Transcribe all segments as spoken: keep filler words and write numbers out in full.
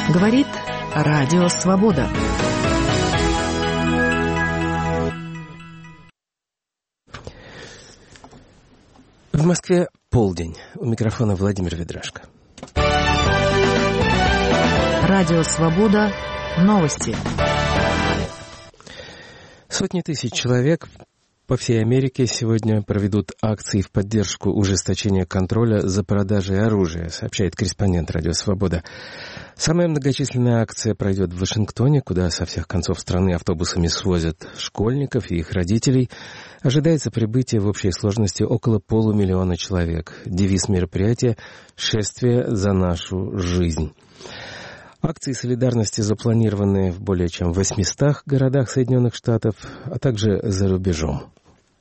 Говорит Радио Свобода. В Москве полдень. У микрофона Владимир Ведрашко. Радио Свобода. Новости. Сотни тысяч человек по всей Америке сегодня проведут акции в поддержку ужесточения контроля за продажей оружия, сообщает корреспондент Радио Свобода. Самая многочисленная акция пройдет в Вашингтоне, куда со всех концов страны автобусами свозят школьников и их родителей. Ожидается прибытие в общей сложности около полумиллиона человек. Девиз мероприятия «Шествие за нашу жизнь». Акции солидарности запланированы в более чем восьмистах городах Соединенных Штатов, а также за рубежом.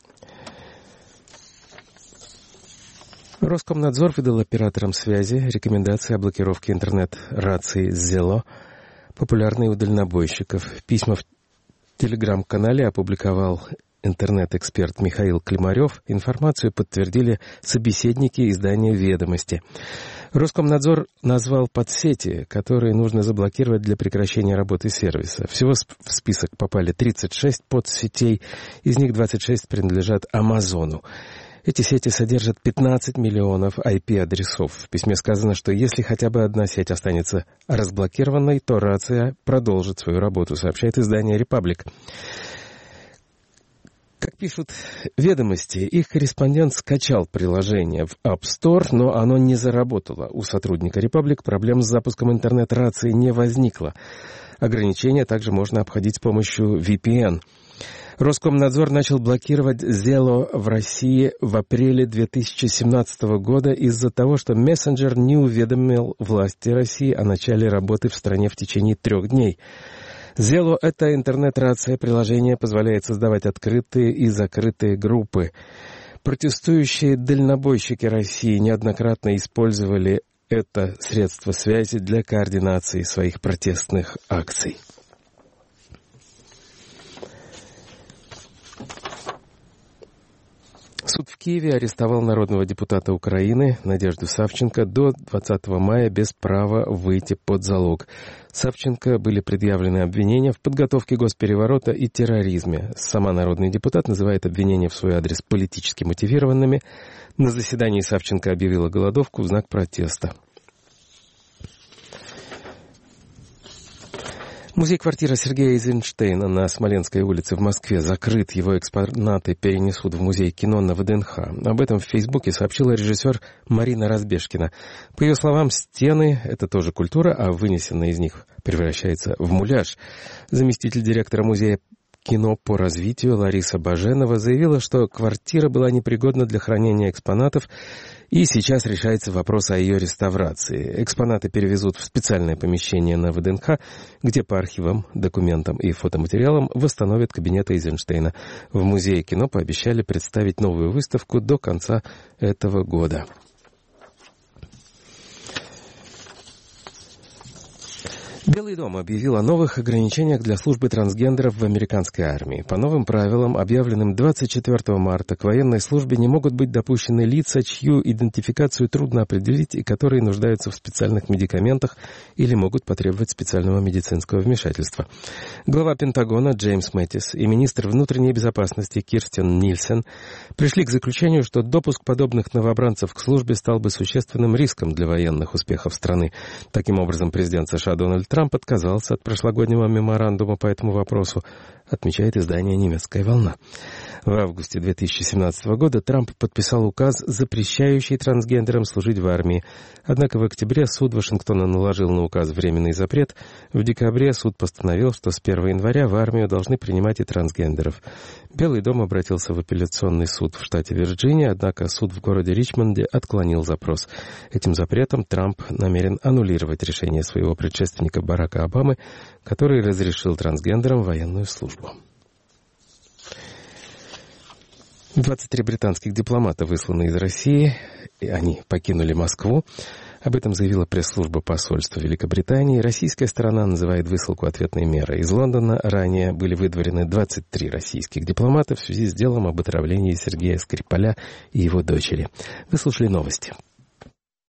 Роскомнадзор выдал операторам связи рекомендации о блокировке интернет-раций Zillow, популярной у дальнобойщиков. Письма в телеграм-канале опубликовал интернет-эксперт Михаил Климарев. Информацию подтвердили собеседники издания «Ведомости». Роскомнадзор назвал подсети, которые нужно заблокировать для прекращения работы сервиса. Всего в список попали тридцать шесть подсетей, из них двадцать шесть принадлежат Амазону. Эти сети содержат пятнадцать миллионов ай пи-адресов. В письме сказано, что если хотя бы одна сеть останется разблокированной, то рация продолжит свою работу, сообщает издание «Репаблик». Как пишут «Ведомости», их корреспондент скачал приложение в App Store, но оно не заработало. У сотрудника «Репаблик» проблем с запуском интернет-рации не возникло. Ограничения также можно обходить с помощью ви пи эн. Роскомнадзор начал блокировать Zillow в России в апреле две тысячи семнадцатого года из-за того, что мессенджер не уведомил власти России о начале работы в стране в течение трех дней. Zillow — это интернет-рация. Приложение позволяет создавать открытые и закрытые группы. Протестующие дальнобойщики России неоднократно использовали это средство связи для координации своих протестных акций. Суд в Киеве арестовал народного депутата Украины Надежду Савченко до двадцатого мая без права выйти под залог. Савченко были предъявлены обвинения в подготовке госпереворота и терроризме. Сама народный депутат называет обвинения в свой адрес политически мотивированными. На заседании Савченко объявила голодовку в знак протеста. Музей-квартира Сергея Эйзенштейна на Смоленской улице в Москве закрыт. Его экспонаты перенесут в музей кино на вэ дэ эн ха. Об этом в Фейсбуке сообщила режиссер Марина Разбежкина. По ее словам, стены — это тоже культура, а вынесенная из них превращается в муляж. Заместитель директора музея кино по развитию Лариса Баженова заявила, что квартира была непригодна для хранения экспонатов, и сейчас решается вопрос о ее реставрации. Экспонаты перевезут в специальное помещение на вэ дэ эн ха, где по архивам, документам и фотоматериалам восстановят кабинет Эйзенштейна. В музее кино пообещали представить новую выставку до конца этого года. Белый дом объявил о новых ограничениях для службы трансгендеров в американской армии. По новым правилам, объявленным двадцать четвёртого марта, к военной службе не могут быть допущены лица, чью идентификацию трудно определить и которые нуждаются в специальных медикаментах или могут потребовать специального медицинского вмешательства. Глава Пентагона Джеймс Мэттис и министр внутренней безопасности Кирстен Нильсен пришли к заключению, что допуск подобных новобранцев к службе стал бы существенным риском для военных успехов страны. Таким образом, президент США Дональд Трамп Трамп отказался от прошлогоднего меморандума по этому вопросу, отмечает издание «Немецкая волна». В августе две тысячи семнадцатого года Трамп подписал указ, запрещающий трансгендерам служить в армии. Однако в октябре суд Вашингтона наложил на указ временный запрет. В декабре суд постановил, что с первого января в армию должны принимать и трансгендеров. Белый дом обратился в апелляционный суд в штате Вирджиния, однако суд в городе Ричмонде отклонил запрос. Этим запретом Трамп намерен аннулировать решение своего предшественника Барака Обамы, который разрешил трансгендерам военную службу. двадцать три британских дипломата высланы из России, и они покинули Москву. Об этом заявила пресс-служба посольства Великобритании. Российская сторона называет высылку ответной мерой. Из Лондона ранее были выдворены двадцать три российских дипломата в связи с делом об отравлении Сергея Скрипаля и его дочери. Вы слушали новости.